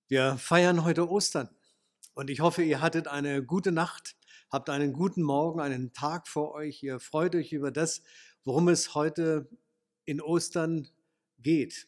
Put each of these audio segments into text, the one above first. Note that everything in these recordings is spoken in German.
Wir feiern heute Ostern und ich hoffe, ihr hattet eine gute Nacht, habt einen guten Morgen, einen Tag vor euch. Ihr freut euch über das, worum es heute in Ostern geht.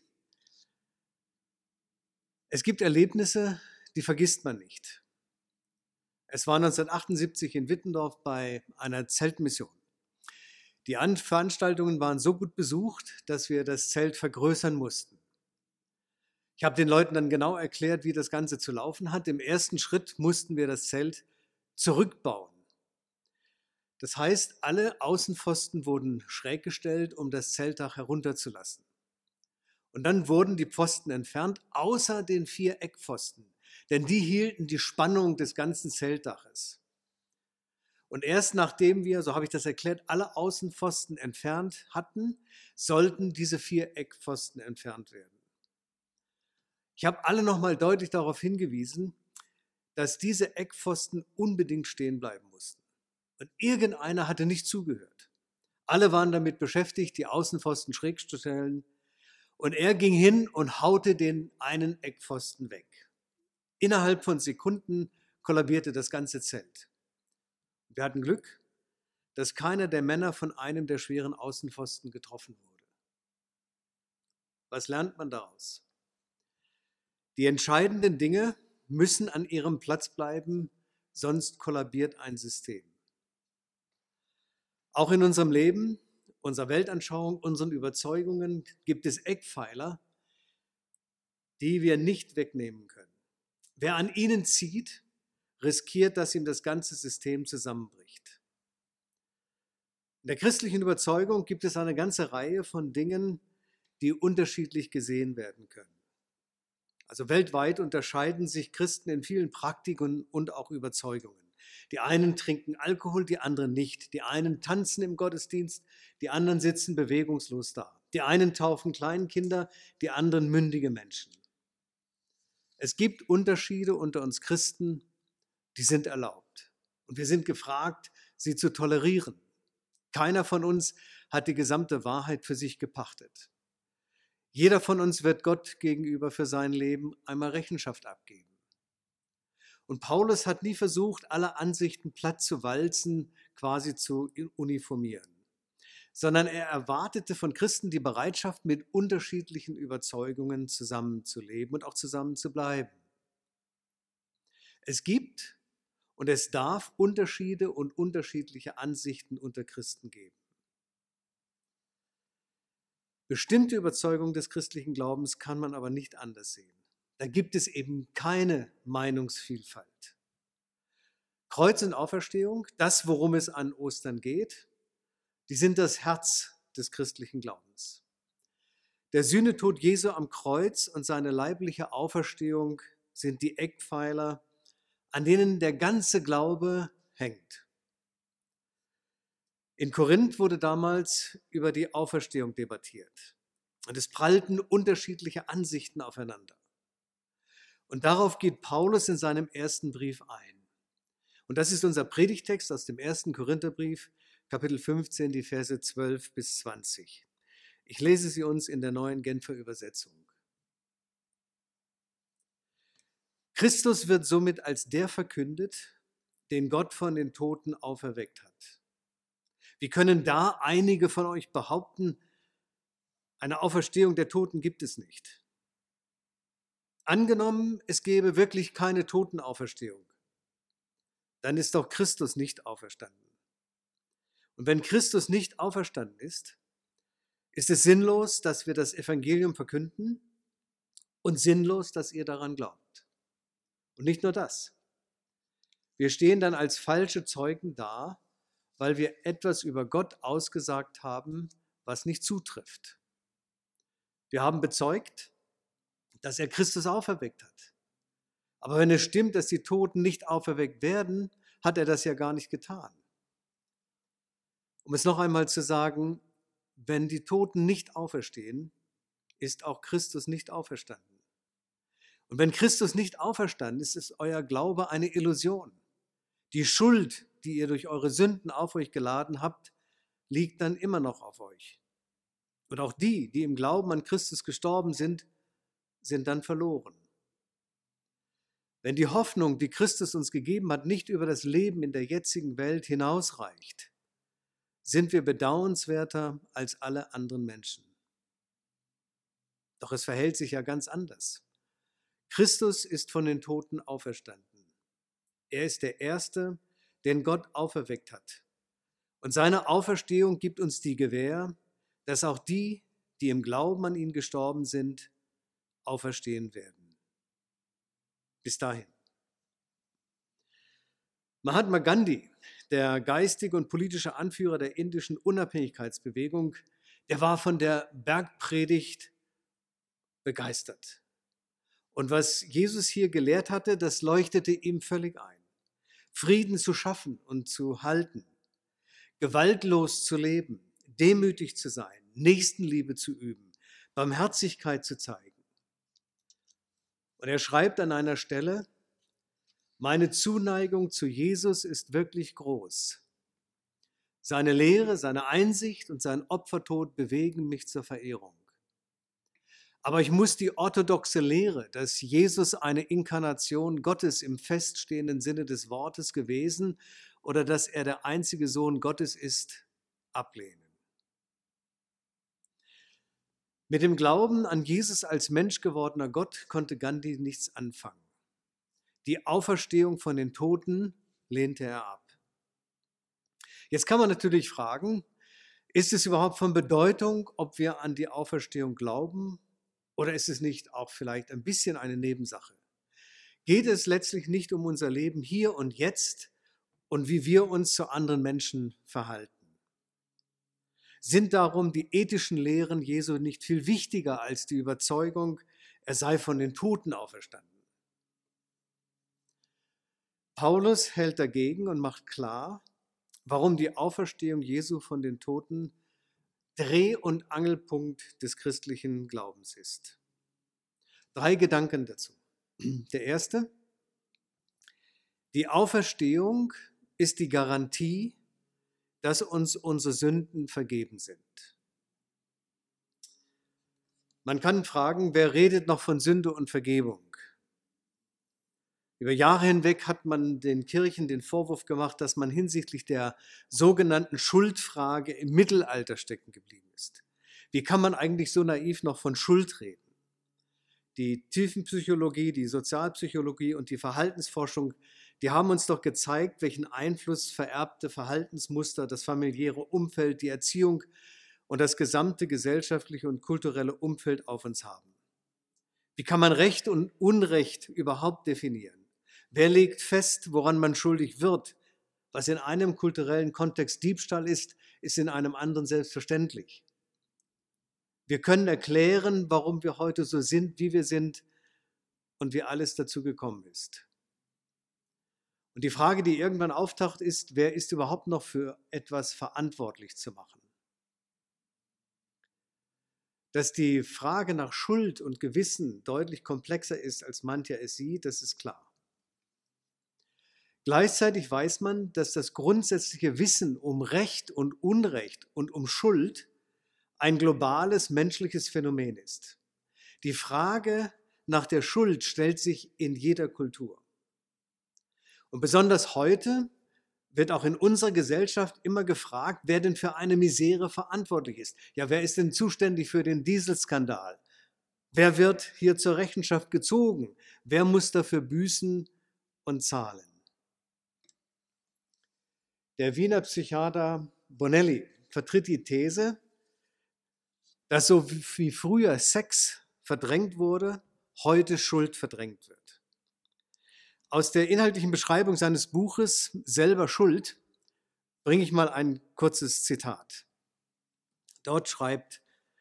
Es gibt Erlebnisse, die vergisst man nicht. Es war 1978 in Wittendorf bei einer Zeltmission. Die Veranstaltungen waren so gut besucht, dass wir das Zelt vergrößern mussten. Ich habe den Leuten dann genau erklärt, wie das Ganze zu laufen hat. Im ersten Schritt mussten wir das Zelt zurückbauen. Das heißt, alle Außenpfosten wurden schräg gestellt, um das Zeltdach herunterzulassen. Und dann wurden die Pfosten entfernt, außer den 4 Eckpfosten, denn die hielten die Spannung des ganzen Zeltdaches. Und erst nachdem wir, so habe ich das erklärt, alle Außenpfosten entfernt hatten, sollten diese 4 Eckpfosten entfernt werden. Ich habe alle nochmal deutlich darauf hingewiesen, dass diese Eckpfosten unbedingt stehen bleiben mussten. Und irgendeiner hatte nicht zugehört. Alle waren damit beschäftigt, die Außenpfosten schräg zu stellen. Und er ging hin und haute den einen Eckpfosten weg. Innerhalb von Sekunden kollabierte das ganze Zelt. Wir hatten Glück, dass keiner der Männer von einem der schweren Außenpfosten getroffen wurde. Was lernt man daraus? Die entscheidenden Dinge müssen an ihrem Platz bleiben, sonst kollabiert ein System. Auch in unserem Leben, unserer Weltanschauung, unseren Überzeugungen gibt es Eckpfeiler, die wir nicht wegnehmen können. Wer an ihnen zieht, riskiert, dass ihm das ganze System zusammenbricht. In der christlichen Überzeugung gibt es eine ganze Reihe von Dingen, die unterschiedlich gesehen werden können. Also weltweit unterscheiden sich Christen in vielen Praktiken und auch Überzeugungen. Die einen trinken Alkohol, die anderen nicht. Die einen tanzen im Gottesdienst, die anderen sitzen bewegungslos da. Die einen taufen Kleinkinder, die anderen mündige Menschen. Es gibt Unterschiede unter uns Christen, die sind erlaubt. Und wir sind gefragt, sie zu tolerieren. Keiner von uns hat die gesamte Wahrheit für sich gepachtet. Jeder von uns wird Gott gegenüber für sein Leben einmal Rechenschaft abgeben. Und Paulus hat nie versucht, alle Ansichten platt zu walzen, quasi zu uniformieren, sondern er erwartete von Christen die Bereitschaft, mit unterschiedlichen Überzeugungen zusammenzuleben und auch zusammenzubleiben. Es gibt und es darf Unterschiede und unterschiedliche Ansichten unter Christen geben. Bestimmte Überzeugungen des christlichen Glaubens kann man aber nicht anders sehen. Da gibt es eben keine Meinungsvielfalt. Kreuz und Auferstehung, das, worum es an Ostern geht, die sind das Herz des christlichen Glaubens. Der Sühnetod Jesu am Kreuz und seine leibliche Auferstehung sind die Eckpfeiler, an denen der ganze Glaube hängt. In Korinth wurde damals über die Auferstehung debattiert und es prallten unterschiedliche Ansichten aufeinander. Und darauf geht Paulus in seinem ersten Brief ein. Und das ist unser Predigtext aus dem 1. Korintherbrief, Kapitel 15, die Verse 12 bis 20. Ich lese sie uns in der neuen Genfer Übersetzung. Christus wird somit als der verkündet, den Gott von den Toten auferweckt hat. Wie können da einige von euch behaupten, eine Auferstehung der Toten gibt es nicht? Angenommen, es gäbe wirklich keine Totenauferstehung, dann ist doch Christus nicht auferstanden. Und wenn Christus nicht auferstanden ist es sinnlos, dass wir das Evangelium verkünden und sinnlos, dass ihr daran glaubt. Und nicht nur das. Wir stehen dann als falsche Zeugen da, weil wir etwas über Gott ausgesagt haben, was nicht zutrifft. Wir haben bezeugt, dass er Christus auferweckt hat. Aber wenn es stimmt, dass die Toten nicht auferweckt werden, hat er das ja gar nicht getan. Um es noch einmal zu sagen, wenn die Toten nicht auferstehen, ist auch Christus nicht auferstanden. Und wenn Christus nicht auferstanden ist, ist euer Glaube eine Illusion. Die Schuld, die ihr durch eure Sünden auf euch geladen habt, liegt dann immer noch auf euch. Und auch die, die im Glauben an Christus gestorben sind, sind dann verloren. wenn die Hoffnung, die Christus uns gegeben hat, nicht über das Leben in der jetzigen Welt hinausreicht, sind wir bedauernswerter als alle anderen Menschen. Doch es verhält sich ja ganz anders. Christus ist von den Toten auferstanden. Er ist der Erste, den Gott auferweckt hat. Und seine Auferstehung gibt uns die Gewähr, dass auch die, die im Glauben an ihn gestorben sind, auferstehen werden. Bis dahin. Mahatma Gandhi, der geistige und politische Anführer der indischen Unabhängigkeitsbewegung, der war von der Bergpredigt begeistert. Und was Jesus hier gelehrt hatte, das leuchtete ihm völlig ein. Frieden zu schaffen und zu halten, gewaltlos zu leben, demütig zu sein, Nächstenliebe zu üben, Barmherzigkeit zu zeigen. Und er schreibt an einer Stelle: Meine Zuneigung zu Jesus ist wirklich groß. Seine Lehre, seine Einsicht und sein Opfertod bewegen mich zur Verehrung. Aber ich muss die orthodoxe Lehre, dass Jesus eine Inkarnation Gottes im feststehenden Sinne des Wortes gewesen oder dass er der einzige Sohn Gottes ist, ablehnen. Mit dem Glauben an Jesus als menschgewordener Gott konnte Gandhi nichts anfangen. Die Auferstehung von den Toten lehnte er ab. Jetzt kann man natürlich fragen, ist es überhaupt von Bedeutung, ob wir an die Auferstehung glauben, oder ist es nicht auch vielleicht ein bisschen eine Nebensache? Geht es letztlich nicht um unser Leben hier und jetzt und wie wir uns zu anderen Menschen verhalten? Sind darum die ethischen Lehren Jesu nicht viel wichtiger als die Überzeugung, er sei von den Toten auferstanden? Paulus hält dagegen und macht klar, warum die Auferstehung Jesu von den Toten Dreh- und Angelpunkt des christlichen Glaubens ist. 3 Gedanken dazu. Der erste: Die Auferstehung ist die Garantie, dass uns unsere Sünden vergeben sind. Man kann fragen, wer redet noch von Sünde und Vergebung? Über Jahre hinweg hat man den Kirchen den Vorwurf gemacht, dass man hinsichtlich der sogenannten Schuldfrage im Mittelalter stecken geblieben ist. Wie kann man eigentlich so naiv noch von Schuld reden? Die Tiefenpsychologie, die Sozialpsychologie und die Verhaltensforschung, die haben uns doch gezeigt, welchen Einfluss vererbte Verhaltensmuster, das familiäre Umfeld, die Erziehung und das gesamte gesellschaftliche und kulturelle Umfeld auf uns haben. Wie kann man Recht und Unrecht überhaupt definieren? Wer legt fest, woran man schuldig wird? Was in einem kulturellen Kontext Diebstahl ist, ist in einem anderen selbstverständlich. Wir können erklären, warum wir heute so sind, wie wir sind und wie alles dazu gekommen ist. Und die Frage, die irgendwann auftaucht, ist, wer ist überhaupt noch für etwas verantwortlich zu machen? Dass die Frage nach Schuld und Gewissen deutlich komplexer ist, als mancher es sieht, das ist klar. Gleichzeitig weiß man, dass das grundsätzliche Wissen um Recht und Unrecht und um Schuld ein globales menschliches Phänomen ist. Die Frage nach der Schuld stellt sich in jeder Kultur. Und besonders heute wird auch in unserer Gesellschaft immer gefragt, wer denn für eine Misere verantwortlich ist. Ja, wer ist denn zuständig für den Dieselskandal? Wer wird hier zur Rechenschaft gezogen? Wer muss dafür büßen und zahlen? Der Wiener Psychiater Bonelli vertritt die These, dass so wie früher Sex verdrängt wurde, heute Schuld verdrängt wird. Aus der inhaltlichen Beschreibung seines Buches Selber Schuld bringe ich mal ein kurzes Zitat. Dort schreibt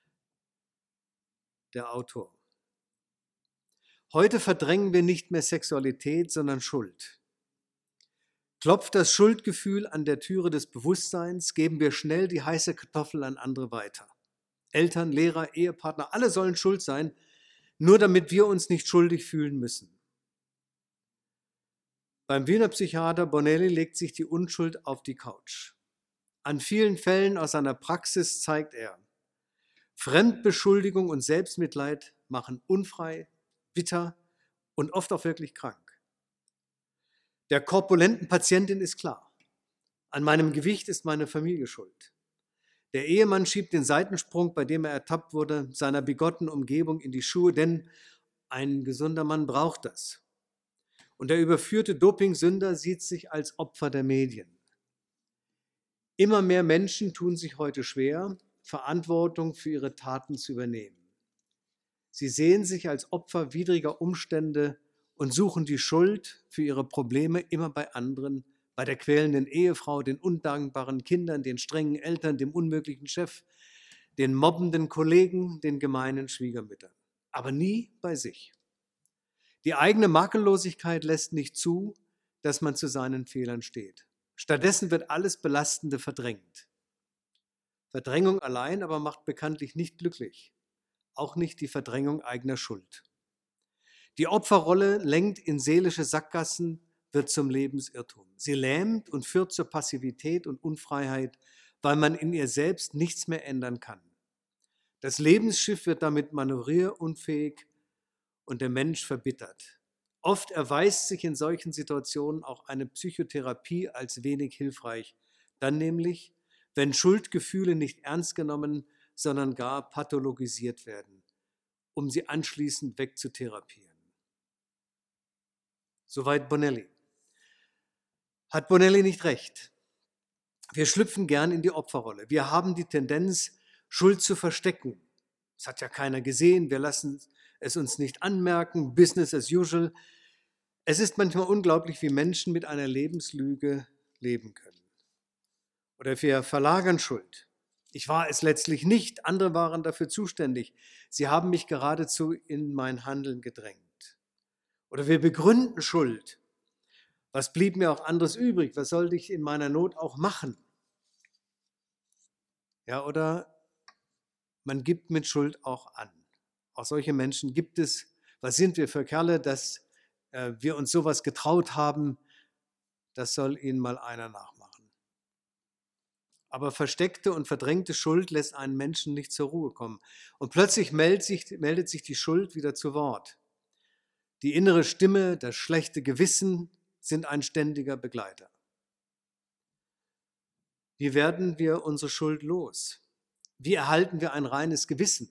der Autor: Heute verdrängen wir nicht mehr Sexualität, sondern Schuld. Klopft das Schuldgefühl an der Türe des Bewusstseins, geben wir schnell die heiße Kartoffel an andere weiter. Eltern, Lehrer, Ehepartner, alle sollen schuld sein, nur damit wir uns nicht schuldig fühlen müssen. Beim Wiener Psychiater Bonelli legt sich die Unschuld auf die Couch. An vielen Fällen aus seiner Praxis zeigt er, Fremdbeschuldigung und Selbstmitleid machen unfrei, bitter und oft auch wirklich krank. Der korpulenten Patientin ist klar, an meinem Gewicht ist meine Familie schuld. Der Ehemann schiebt den Seitensprung, bei dem er ertappt wurde, seiner bigotten Umgebung in die Schuhe, denn ein gesunder Mann braucht das. Und der überführte Dopingsünder sieht sich als Opfer der Medien. Immer mehr Menschen tun sich heute schwer, Verantwortung für ihre Taten zu übernehmen. Sie sehen sich als Opfer widriger Umstände und suchen die Schuld für ihre Probleme immer bei anderen, bei der quälenden Ehefrau, den undankbaren Kindern, den strengen Eltern, dem unmöglichen Chef, den mobbenden Kollegen, den gemeinen Schwiegermüttern. Aber nie bei sich. Die eigene Makellosigkeit lässt nicht zu, dass man zu seinen Fehlern steht. Stattdessen wird alles Belastende verdrängt. Verdrängung allein aber macht bekanntlich nicht glücklich. Auch nicht die Verdrängung eigener Schuld. Die Opferrolle lenkt in seelische Sackgassen, wird zum Lebensirrtum. Sie lähmt und führt zur Passivität und Unfreiheit, weil man in ihr selbst nichts mehr ändern kann. Das Lebensschiff wird damit manövrierunfähig und der Mensch verbittert. Oft erweist sich in solchen Situationen auch eine Psychotherapie als wenig hilfreich. Dann nämlich, wenn Schuldgefühle nicht ernst genommen, sondern gar pathologisiert werden, um sie anschließend wegzutherapieren. Soweit Bonelli. Hat Bonelli nicht recht? Wir schlüpfen gern in die Opferrolle. Wir haben die Tendenz, Schuld zu verstecken. Das hat ja keiner gesehen, wir lassen es uns nicht anmerken, Business as usual. Es ist manchmal unglaublich, wie Menschen mit einer Lebenslüge leben können. Oder wir verlagern Schuld. Ich war es letztlich nicht, andere waren dafür zuständig. Sie haben mich geradezu in mein Handeln gedrängt. Oder wir begründen Schuld. Was blieb mir auch anderes übrig? Was sollte ich in meiner Not auch machen? Ja, oder man gibt mit Schuld auch an. Auch solche Menschen gibt es. Was sind wir für Kerle, dass wir uns sowas getraut haben? Das soll ihnen mal einer nachmachen. Aber versteckte und verdrängte Schuld lässt einen Menschen nicht zur Ruhe kommen. Und plötzlich meldet sich die Schuld wieder zu Wort. Die innere Stimme, das schlechte Gewissen sind ein ständiger Begleiter. Wie werden wir unsere Schuld los? Wie erhalten wir ein reines Gewissen?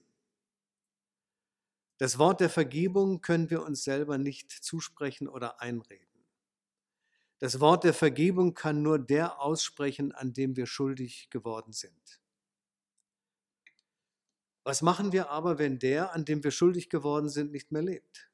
Das Wort der Vergebung können wir uns selber nicht zusprechen oder einreden. Das Wort der Vergebung kann nur der aussprechen, an dem wir schuldig geworden sind. Was machen wir aber, wenn der, an dem wir schuldig geworden sind, nicht mehr lebt?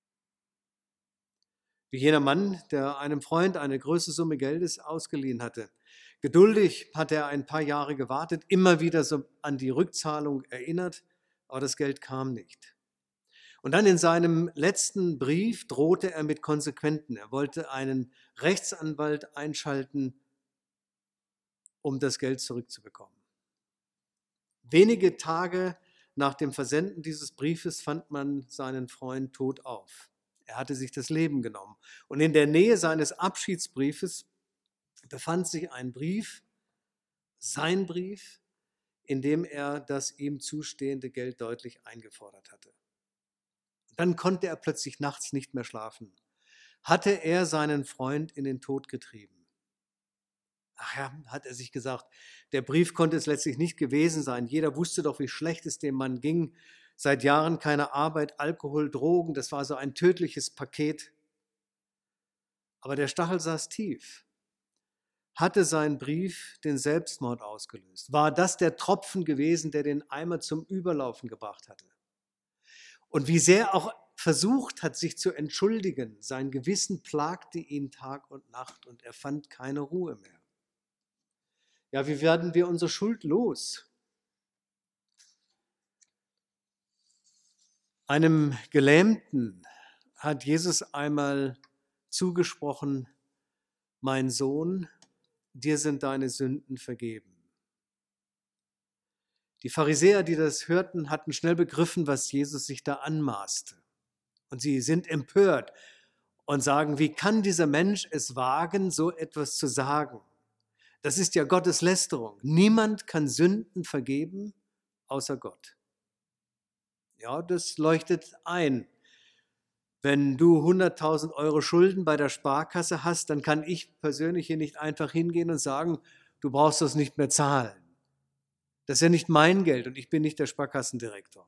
Wie jener Mann, der einem Freund eine große Summe Geldes ausgeliehen hatte. Geduldig hat er ein paar Jahre gewartet, immer wieder so an die Rückzahlung erinnert, aber das Geld kam nicht. Und dann in seinem letzten Brief drohte er mit Konsequenzen. Er wollte einen Rechtsanwalt einschalten, um das Geld zurückzubekommen. Wenige Tage nach dem Versenden dieses Briefes fand man seinen Freund tot auf. Er hatte sich das Leben genommen. Und in der Nähe seines Abschiedsbriefes befand sich ein Brief, sein Brief, in dem er das ihm zustehende Geld deutlich eingefordert hatte. Dann konnte er plötzlich nachts nicht mehr schlafen. Hatte er seinen Freund in den Tod getrieben? Ach ja, hat er sich gesagt, der Brief konnte es letztlich nicht gewesen sein. Jeder wusste doch, wie schlecht es dem Mann ging. Seit Jahren keine Arbeit, Alkohol, Drogen, das war so ein tödliches Paket. Aber der Stachel saß tief. Hatte sein Brief den Selbstmord ausgelöst? War das der Tropfen gewesen, der den Eimer zum Überlaufen gebracht hatte? Und wie sehr er auch versucht hat, sich zu entschuldigen, sein Gewissen plagte ihn Tag und Nacht und er fand keine Ruhe mehr. Ja, wie werden wir unsere Schuld los? Einem Gelähmten hat Jesus einmal zugesprochen: Mein Sohn, dir sind deine Sünden vergeben. Die Pharisäer, die das hörten, hatten schnell begriffen, was Jesus sich da anmaßte. Und sie sind empört und sagen, wie kann dieser Mensch es wagen, so etwas zu sagen? Das ist ja Gottes Lästerung. Niemand kann Sünden vergeben, außer Gott. Ja, das leuchtet ein. Wenn du 100.000 Euro Schulden bei der Sparkasse hast, dann kann ich persönlich hier nicht einfach hingehen und sagen, du brauchst das nicht mehr zahlen. Das ist ja nicht mein Geld und ich bin nicht der Sparkassendirektor.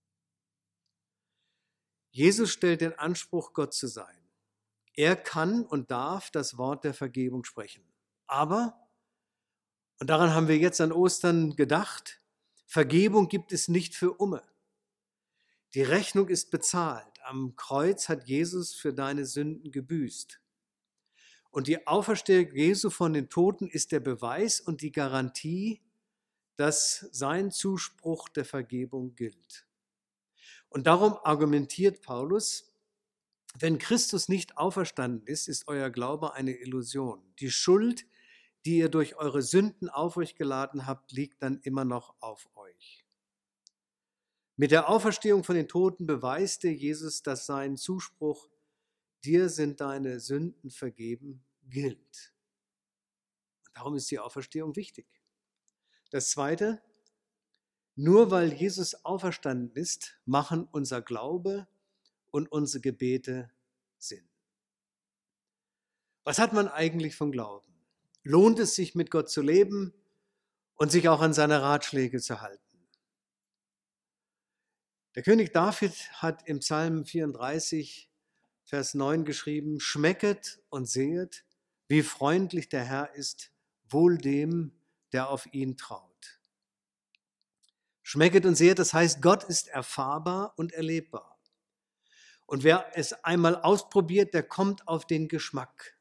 Jesus stellt den Anspruch, Gott zu sein. Er kann und darf das Wort der Vergebung sprechen. Aber, und daran haben wir jetzt an Ostern gedacht, Vergebung gibt es nicht für Umme. Die Rechnung ist bezahlt. Am Kreuz hat Jesus für deine Sünden gebüßt. Und die Auferstehung Jesu von den Toten ist der Beweis und die Garantie, dass sein Zuspruch der Vergebung gilt. Und darum argumentiert Paulus, wenn Christus nicht auferstanden ist, ist euer Glaube eine Illusion. Die Schuld, die ihr durch eure Sünden auf euch geladen habt, liegt dann immer noch auf euch. Mit der Auferstehung von den Toten beweist dir Jesus, dass sein Zuspruch, dir sind deine Sünden vergeben, gilt. Und darum ist die Auferstehung wichtig. Das Zweite, nur weil Jesus auferstanden ist, machen unser Glaube und unsere Gebete Sinn. Was hat man eigentlich von Glauben? Lohnt es sich, mit Gott zu leben und sich auch an seine Ratschläge zu halten? Der König David hat im Psalm 34, Vers 9 geschrieben, schmecket und sehet, wie freundlich der Herr ist, wohl dem, der auf ihn traut. Schmecket und sehet, das heißt, Gott ist erfahrbar und erlebbar. Und wer es einmal ausprobiert, der kommt auf den Geschmack.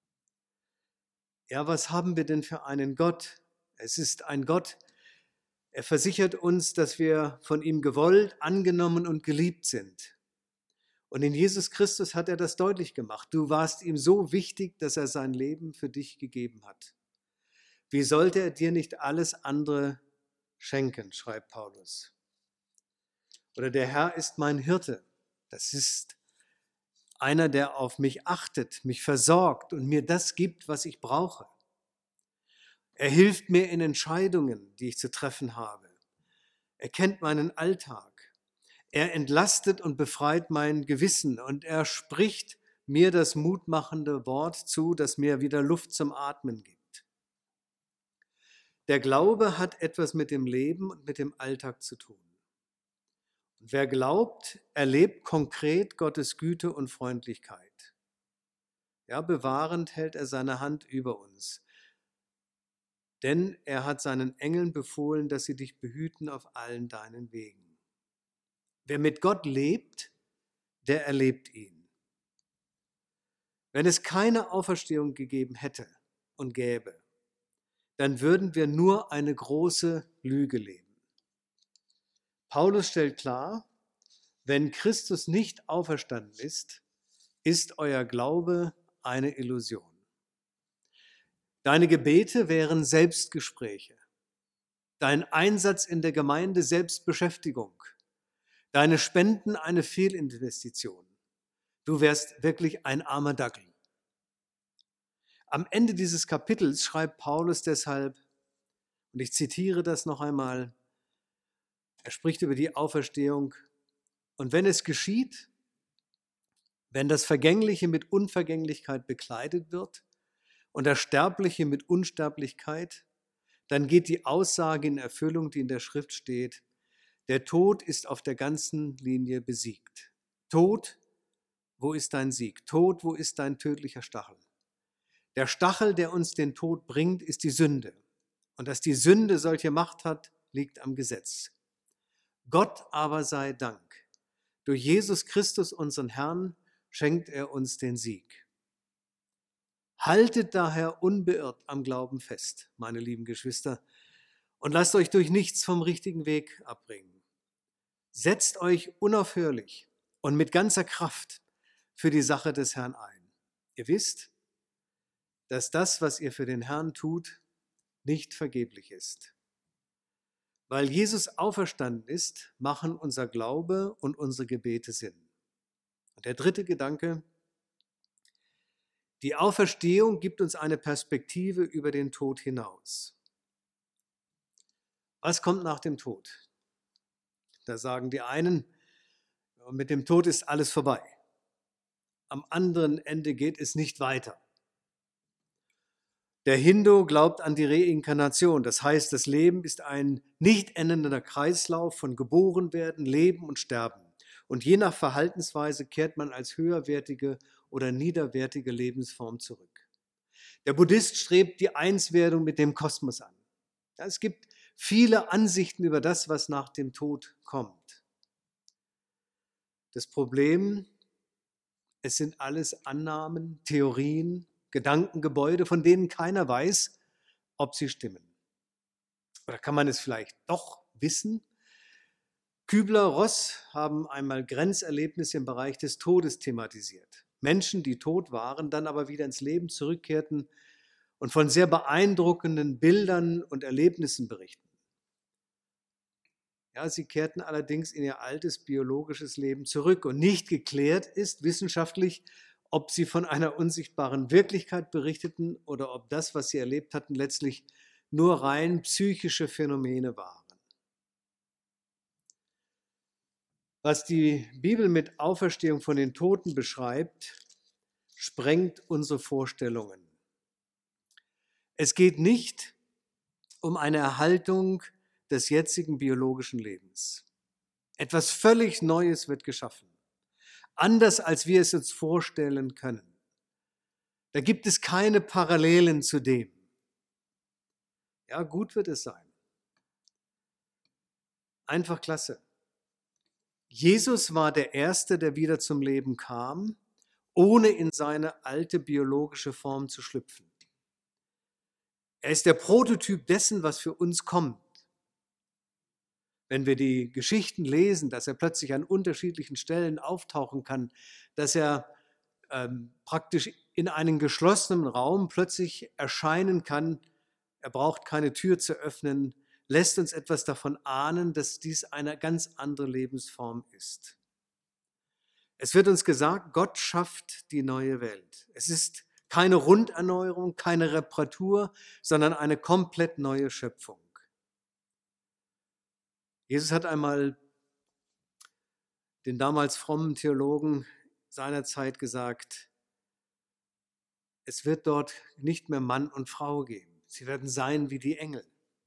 Ja, was haben wir denn für einen Gott? Es ist ein Gott, er versichert uns, dass wir von ihm gewollt, angenommen und geliebt sind. Und in Jesus Christus hat er das deutlich gemacht. Du warst ihm so wichtig, dass er sein Leben für dich gegeben hat. Wie sollte er dir nicht alles andere schenken, schreibt Paulus. Oder der Herr ist mein Hirte. Das ist einer, der auf mich achtet, mich versorgt und mir das gibt, was ich brauche. Er hilft mir in Entscheidungen, die ich zu treffen habe. Er kennt meinen Alltag. Er entlastet und befreit mein Gewissen und er spricht mir das mutmachende Wort zu, das mir wieder Luft zum Atmen gibt. Der Glaube hat etwas mit dem Leben und mit dem Alltag zu tun. Und wer glaubt, erlebt konkret Gottes Güte und Freundlichkeit. Ja, bewahrend hält er seine Hand über uns. Denn er hat seinen Engeln befohlen, dass sie dich behüten auf allen deinen Wegen. Wer mit Gott lebt, der erlebt ihn. Wenn es keine Auferstehung gegeben hätte und gäbe, dann würden wir nur eine große Lüge leben. Paulus stellt klar, wenn Christus nicht auferstanden ist, ist euer Glaube eine Illusion. Deine Gebete wären Selbstgespräche, dein Einsatz in der Gemeinde Selbstbeschäftigung, deine Spenden eine Fehlinvestition. Du wärst wirklich ein armer Dackel. Am Ende dieses Kapitels schreibt Paulus deshalb, und ich zitiere das noch einmal, er spricht über die Auferstehung, und wenn es geschieht, wenn das Vergängliche mit Unvergänglichkeit bekleidet wird und das Sterbliche mit Unsterblichkeit, dann geht die Aussage in Erfüllung, die in der Schrift steht, der Tod ist auf der ganzen Linie besiegt. Tod, wo ist dein Sieg? Tod, wo ist dein tödlicher Stachel? Der Stachel, der uns den Tod bringt, ist die Sünde. Und dass die Sünde solche Macht hat, liegt am Gesetz. Gott aber sei Dank. Durch Jesus Christus, unseren Herrn, schenkt er uns den Sieg. Haltet daher unbeirrt am Glauben fest, meine lieben Geschwister, und lasst euch durch nichts vom richtigen Weg abbringen. Setzt euch unaufhörlich und mit ganzer Kraft für die Sache des Herrn ein. Ihr wisst, dass das, was ihr für den Herrn tut, nicht vergeblich ist. Weil Jesus auferstanden ist, machen unser Glaube und unsere Gebete Sinn. Und der dritte Gedanke, die Auferstehung gibt uns eine Perspektive über den Tod hinaus. Was kommt nach dem Tod? Da sagen die einen, mit dem Tod ist alles vorbei. am anderen Ende geht es nicht weiter. Der Hindu glaubt an die Reinkarnation. Das heißt, das Leben ist ein nicht endender Kreislauf von Geborenwerden, Leben und Sterben. Und je nach Verhaltensweise kehrt man als höherwertige oder niederwertige Lebensform zurück. Der Buddhist strebt die Einswerdung mit dem Kosmos an. Ja, es gibt viele Ansichten über das, was nach dem Tod kommt. Das Problem, es sind alles Annahmen, Theorien, Gedankengebäude, von denen keiner weiß, ob sie stimmen. Oder kann man es vielleicht doch wissen? Kübler-Ross haben einmal Grenzerlebnisse im Bereich des Todes thematisiert. Menschen, die tot waren, dann aber wieder ins Leben zurückkehrten und von sehr beeindruckenden Bildern und Erlebnissen berichten. Ja, sie kehrten allerdings in ihr altes biologisches Leben zurück und nicht geklärt ist wissenschaftlich, ob sie von einer unsichtbaren Wirklichkeit berichteten oder ob das, was sie erlebt hatten, letztlich nur rein psychische Phänomene waren. Was die Bibel mit Auferstehung von den Toten beschreibt, sprengt unsere Vorstellungen. Es geht nicht um eine Erhaltung des jetzigen biologischen Lebens. Etwas völlig Neues wird geschaffen, anders als wir es uns vorstellen können. Da gibt es keine Parallelen zu dem. Ja, gut wird es sein. Einfach klasse. Jesus war der Erste, der wieder zum Leben kam, ohne in seine alte biologische Form zu schlüpfen. Er ist der Prototyp dessen, was für uns kommt. Wenn wir die Geschichten lesen, dass er plötzlich an unterschiedlichen Stellen auftauchen kann, dass er praktisch in einem geschlossenen Raum plötzlich erscheinen kann, er braucht keine Tür zu öffnen, lässt uns etwas davon ahnen, dass dies eine ganz andere Lebensform ist. Es wird uns gesagt, Gott schafft die neue Welt. Es ist keine Runderneuerung, keine Reparatur, sondern eine komplett neue Schöpfung. Jesus hat einmal den damals frommen Theologen seiner Zeit gesagt, es wird dort nicht mehr Mann und Frau geben. Sie werden sein wie die Engel.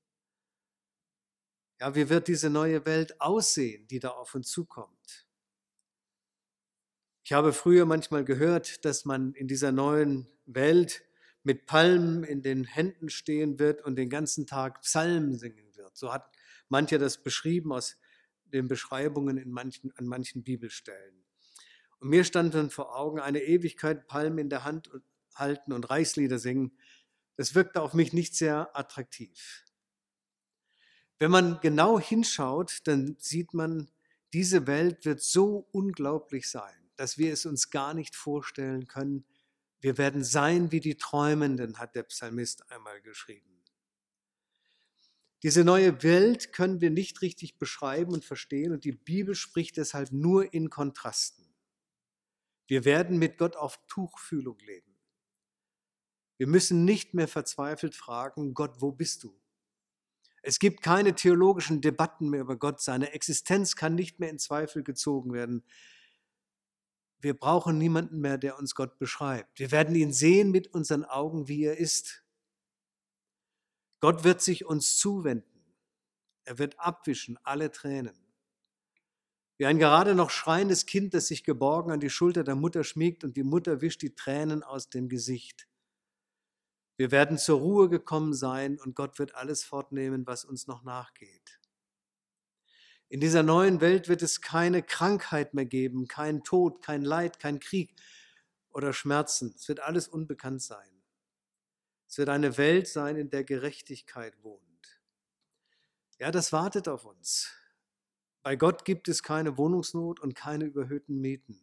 Ja, wie wird diese neue Welt aussehen, die da auf uns zukommt? Ich habe früher manchmal gehört, dass man in dieser neuen Welt mit Palmen in den Händen stehen wird und den ganzen Tag Psalmen singen wird. So hat mancher das beschrieben aus den Beschreibungen an manchen Bibelstellen. Und mir stand dann vor Augen, eine Ewigkeit Palmen in der Hand halten und Reichslieder singen. Das wirkte auf mich nicht sehr attraktiv. Wenn man genau hinschaut, dann sieht man, diese Welt wird so unglaublich sein, dass wir es uns gar nicht vorstellen können. Wir werden sein wie die Träumenden, hat der Psalmist einmal geschrieben. Diese neue Welt können wir nicht richtig beschreiben und verstehen und die Bibel spricht deshalb nur in Kontrasten. Wir werden mit Gott auf Tuchfühlung leben. Wir müssen nicht mehr verzweifelt fragen, Gott, wo bist du? Es gibt keine theologischen Debatten mehr über Gott. Seine Existenz kann nicht mehr in Zweifel gezogen werden. Wir brauchen niemanden mehr, der uns Gott beschreibt. Wir werden ihn sehen mit unseren Augen, wie er ist. Gott wird sich uns zuwenden. Er wird abwischen alle Tränen. Wie ein gerade noch schreiendes Kind, das sich geborgen an die Schulter der Mutter schmiegt und die Mutter wischt die Tränen aus dem Gesicht. Wir werden zur Ruhe gekommen sein und Gott wird alles fortnehmen, was uns noch nachgeht. In dieser neuen Welt wird es keine Krankheit mehr geben, kein Tod, kein Leid, kein Krieg oder Schmerzen. Es wird alles unbekannt sein. Es wird eine Welt sein, in der Gerechtigkeit wohnt. Ja, das wartet auf uns. Bei Gott gibt es keine Wohnungsnot und keine überhöhten Mieten.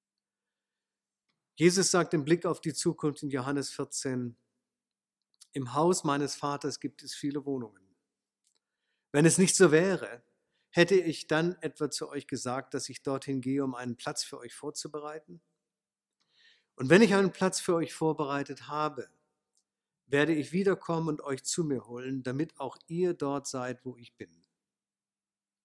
Jesus sagt im Blick auf die Zukunft in Johannes 14, im Haus meines Vaters gibt es viele Wohnungen. Wenn es nicht so wäre, hätte ich dann etwa zu euch gesagt, dass ich dorthin gehe, um einen Platz für euch vorzubereiten? Und wenn ich einen Platz für euch vorbereitet habe, werde ich wiederkommen und euch zu mir holen, damit auch ihr dort seid, wo ich bin.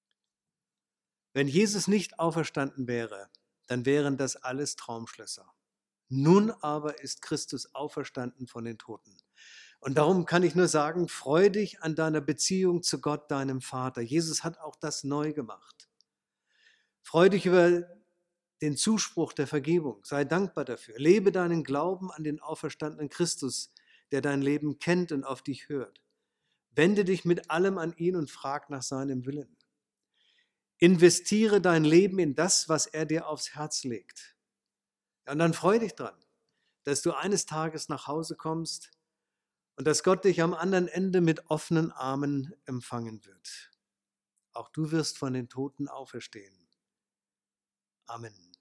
Wenn Jesus nicht auferstanden wäre, dann wären das alles Traumschlösser. Nun aber ist Christus auferstanden von den Toten. Und darum kann ich nur sagen, freu dich an deiner Beziehung zu Gott, deinem Vater. Jesus hat auch das neu gemacht. Freu dich über den Zuspruch der Vergebung. Sei dankbar dafür. Lebe deinen Glauben an den auferstandenen Christus, der dein Leben kennt und auf dich hört. Wende dich mit allem an ihn und frag nach seinem Willen. Investiere dein Leben in das, was er dir aufs Herz legt. Und dann freu dich dran, dass du eines Tages nach Hause kommst und dass Gott dich am anderen Ende mit offenen Armen empfangen wird. Auch du wirst von den Toten auferstehen. Amen.